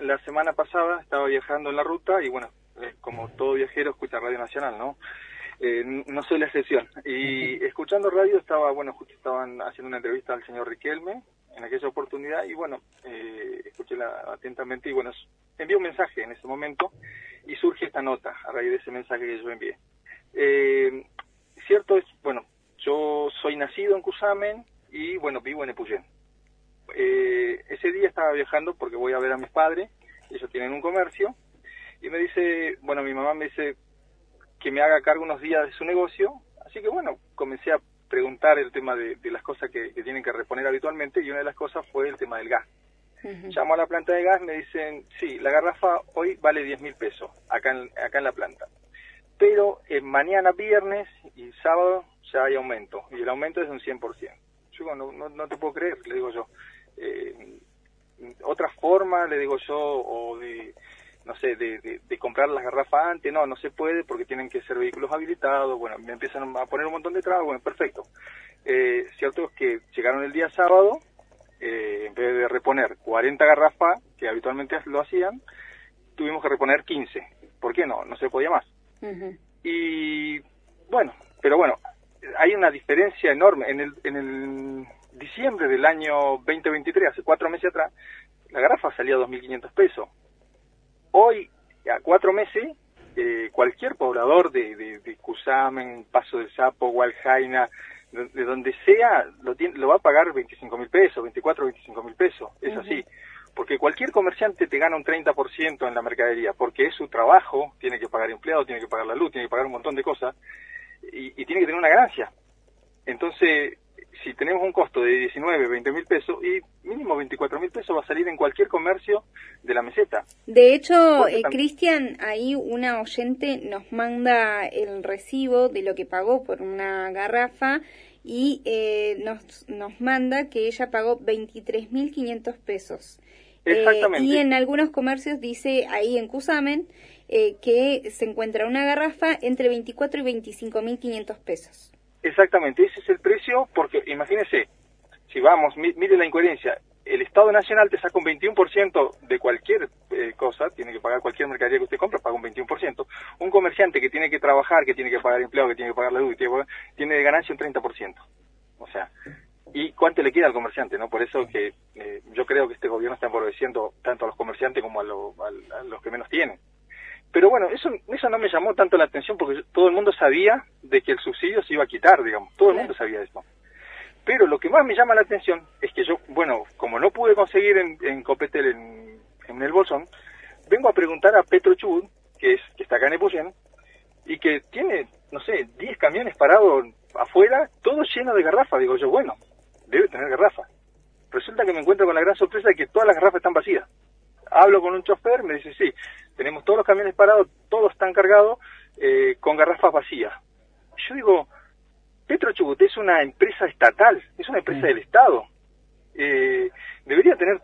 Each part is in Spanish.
la semana pasada estaba viajando en la ruta y bueno, como todo viajero escucha Radio Nacional, ¿no? No soy la excepción. Y escuchando radio justo estaban haciendo una entrevista al señor Riquelme en aquella oportunidad y bueno, escuché atentamente y bueno, envié un mensaje en ese momento y surge esta nota a raíz de ese mensaje que yo envié. Cierto es, bueno, yo soy nacido en Cusamen y bueno, vivo en Epuyén. Ese día estaba viajando porque voy a ver a mis padres, ellos tienen un comercio, y me dice, bueno, mi mamá me dice que me haga cargo unos días de su negocio, así que bueno, comencé a preguntar el tema de las cosas que tienen que reponer habitualmente, y una de las cosas fue el tema del gas. Llamo a la planta de gas, me dicen, sí, la garrafa hoy vale 10.000 pesos, acá en la planta, pero mañana viernes y sábado ya hay aumento, y el aumento es de un 100%. Yo digo, no te puedo creer, le digo yo. Otra forma, le digo yo, o de, no sé, de comprar las garrafas antes, no se puede porque tienen que ser vehículos habilitados, bueno, me empiezan a poner un montón de trabas, bueno, perfecto. Cierto es que llegaron el día sábado, en vez de reponer 40 garrafas, que habitualmente lo hacían, tuvimos que reponer 15. ¿Por qué no? No se podía más. Y bueno, pero bueno, hay una diferencia enorme. En el diciembre del año 2023, hace 4 meses atrás, la garrafa salía a 2.500 pesos. Hoy, a 4 meses, cualquier poblador de Cusamen, Paso del Sapo, Hualjaina, de donde sea, lo va a pagar 25.000 pesos, 25.000 pesos. Es así. Porque cualquier comerciante te gana un 30% en la mercadería, porque es su trabajo, tiene que pagar empleados, tiene que pagar la luz, tiene que pagar un montón de cosas, y tiene que tener una ganancia. Entonces, si tenemos un costo de 19, 20.000 pesos, y mínimo 24.000 pesos va a salir en cualquier comercio de la meseta. De hecho, Cristian, ahí una oyente nos manda el recibo de lo que pagó por una garrafa, y nos manda que ella pagó 23.500 pesos. Exactamente. Y en algunos comercios dice ahí en Cusamen que se encuentra una garrafa entre 24 y 25.500 pesos. Exactamente, ese es el precio, porque imagínese, si vamos, mire la incoherencia, el Estado Nacional te saca un 21% de cualquier cosa, tiene que pagar cualquier mercadería que usted compra, paga un 21%, un comerciante que tiene que trabajar, que tiene que pagar empleado, que tiene que pagar la luz, tiene de ganancia un 30%. O sea, ¿y cuánto le queda al comerciante? ¿No? Por eso que yo creo que este gobierno está empobreciendo tanto a los comerciantes como a los que menos tienen. Pero bueno, eso no me llamó tanto la atención porque todo el mundo sabía de que el subsidio se iba a quitar, digamos, todo el mundo sabía eso. Pero lo que más me llama la atención es que yo, bueno, como no pude conseguir en Copetel, en el Bolsón, vengo a preguntar a Petro Chubut, que está acá en Epuyén, y que tiene, no sé, 10 camiones parados afuera, todo lleno de garrafas. Digo yo, bueno, debe tener garrafas. Resulta que me encuentro con la gran sorpresa de que todas las garrafas están vacías. Hablo con un chofer, me dice, sí, tenemos todos los camiones parados, todos están cargados con garrafas vacías. Yo digo, Petro Chubut es una empresa estatal, es una empresa del Estado. Debería tener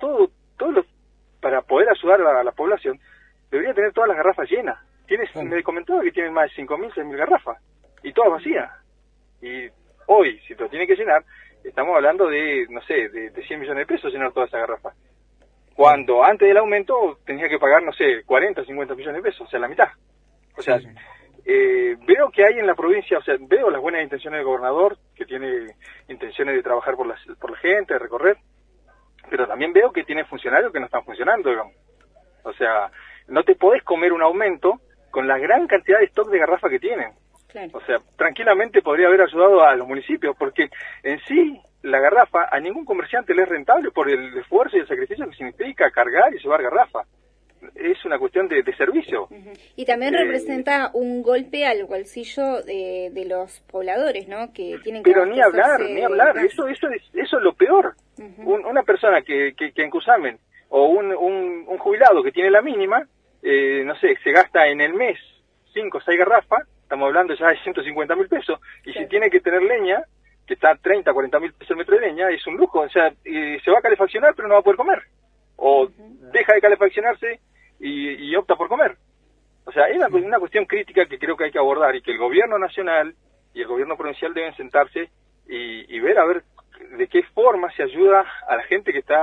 para poder ayudar a la población, debería tener todas las garrafas llenas. Me comentaba que tienen más de 5.000, 6.000 garrafas, y todas vacías. Y hoy, si lo tiene que llenar, estamos hablando de, no sé, de 100 millones de pesos llenar todas esas garrafas. Cuando antes del aumento tenía que pagar, no sé, 40, 50 millones de pesos, o sea, la mitad. O sea, veo que hay en la provincia, o sea, veo las buenas intenciones del gobernador, que tiene intenciones de trabajar por la gente, de recorrer, pero también veo que tiene funcionarios que no están funcionando, digamos. O sea, no te podés comer un aumento con la gran cantidad de stock de garrafa que tienen. Claro. O sea, tranquilamente podría haber ayudado a los municipios, porque en sí la garrafa a ningún comerciante le es rentable por el esfuerzo y el sacrificio que significa cargar y llevar garrafa. Es una cuestión de servicio. Y también representa un golpe al bolsillo de los pobladores, ¿no? Que tienen que Pero ni hablar. Eso es lo peor. Una persona que en Cusamen, o un jubilado que tiene la mínima, no sé, se gasta en el mes 5 o 6 garrafas, estamos hablando ya de 150.000 pesos, y si tiene que tener leña, que está a 30, 40.000 pesos el metro de leña, es un lujo. O sea, se va a calefaccionar pero no va a poder comer. O deja de calefaccionarse y opta por comer. O sea, es una cuestión crítica que creo que hay que abordar, y que el gobierno nacional y el gobierno provincial deben sentarse y ver a ver de qué forma se ayuda a la gente que está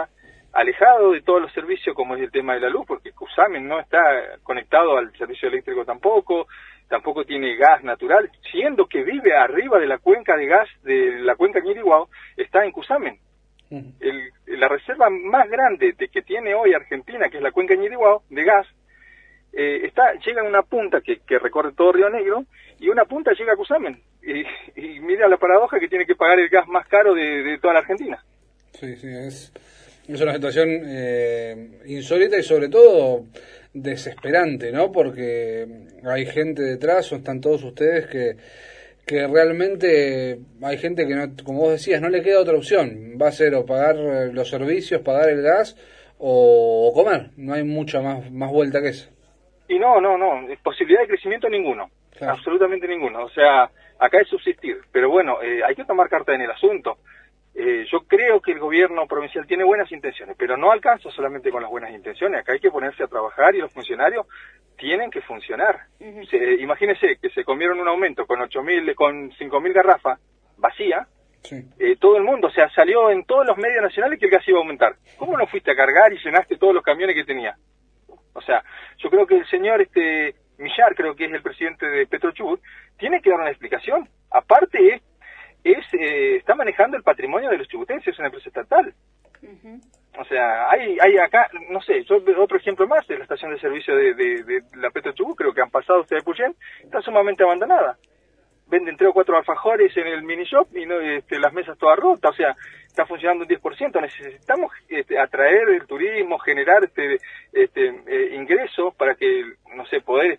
alejado de todos los servicios como es el tema de la luz, porque Cusamen no está conectado al servicio eléctrico tampoco tiene gas natural, siendo que vive arriba de la cuenca de gas de la cuenca Ñiriguao, está en Cusamen. La reserva más grande que tiene hoy Argentina, que es la cuenca Ñiriguao, de gas, llega a una punta que recorre todo Río Negro, y una punta llega a Cusamen. Y mira la paradoja, que tiene que pagar el gas más caro de toda la Argentina. Sí, es una situación insólita y sobre todo desesperante, ¿no? Porque hay gente detrás, o están todos ustedes que realmente hay gente que, no, como vos decías, no le queda otra opción. Va a ser o pagar los servicios, pagar el gas o comer. No hay mucha más vuelta que eso. Y no, posibilidad de crecimiento ninguno, claro. Absolutamente ninguno. O sea, acá es subsistir. Pero bueno, hay que tomar carta en el asunto. Yo creo que el gobierno provincial tiene buenas intenciones, pero no alcanza solamente con las buenas intenciones. Acá hay que ponerse a trabajar y los funcionarios tienen que funcionar. Imagínense que se comieron un aumento con 5.000 garrafas vacía. Sí. Todo el mundo, o sea, salió en todos los medios nacionales que el gas iba a aumentar. ¿Cómo no fuiste a cargar y llenaste todos los camiones que tenía? O sea, yo creo que el señor Millar, creo que es el presidente de Petrochubut, tiene que dar una explicación. Aparte está manejando el patrimonio de los chubutenses, es una empresa estatal. O sea, hay acá, no sé, otro ejemplo más de la estación de servicio de la Petrochubut, creo que han pasado ustedes por Puyén, está sumamente abandonada. Venden 3 o 4 alfajores en el mini shop y no, las mesas todas rotas, o sea, está funcionando un 10%. Necesitamos atraer el turismo, generar ingresos para que, no sé, poder,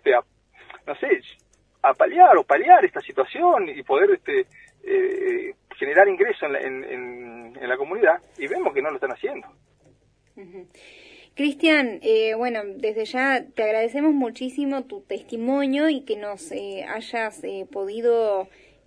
paliar esta situación y poder generar ingresos en la comunidad, y vemos que no lo están haciendo. Cristian, bueno, desde ya te agradecemos muchísimo tu testimonio y que nos hayas podido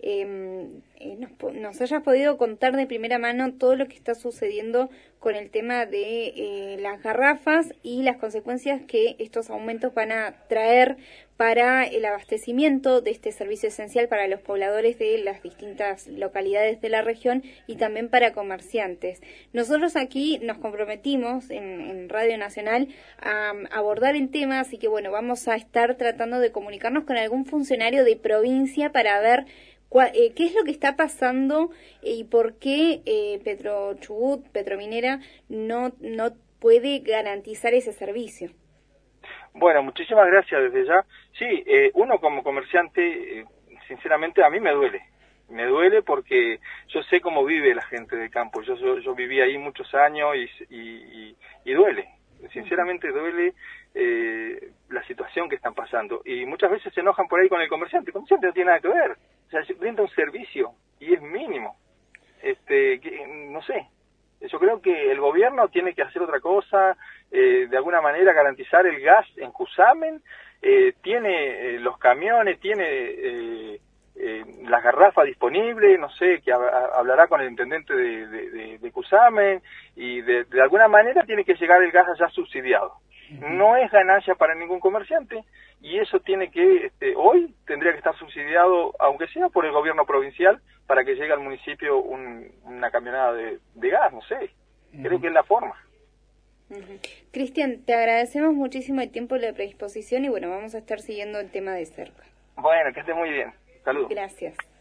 nos hayas podido contar de primera mano todo lo que está sucediendo con el tema de las garrafas y las consecuencias que estos aumentos van a traer para el abastecimiento de este servicio esencial para los pobladores de las distintas localidades de la región y también para comerciantes. Nosotros aquí nos comprometimos en Radio Nacional a abordar el tema, así que bueno, vamos a estar tratando de comunicarnos con algún funcionario de provincia para ver qué es lo que está pasando y por qué Petrochubut, Petrominera, no puede garantizar ese servicio. Bueno, muchísimas gracias desde ya. Sí, uno como comerciante, sinceramente a mí me duele porque yo sé cómo vive la gente del campo. Yo viví ahí muchos años y duele, sinceramente duele la situación que están pasando. Y muchas veces se enojan por ahí con el comerciante no tiene nada que ver. O sea, brinda un servicio y es mínimo. No sé, yo creo que el gobierno tiene que hacer otra cosa, de alguna manera garantizar el gas en Cusamen, tiene los camiones, tiene las garrafas disponibles, no sé, que hablará con el intendente de Cusamen, y de alguna manera tiene que llegar el gas allá subsidiado. No es ganancia para ningún comerciante, y eso tiene que, hoy tendría que estar subsidiado, aunque sea por el gobierno provincial, para que llegue al municipio una camionada de gas, no sé, creo que es la forma. Cristian, te agradecemos muchísimo el tiempo y la predisposición y bueno, vamos a estar siguiendo el tema de cerca. Bueno, que esté muy bien. Saludos. Gracias.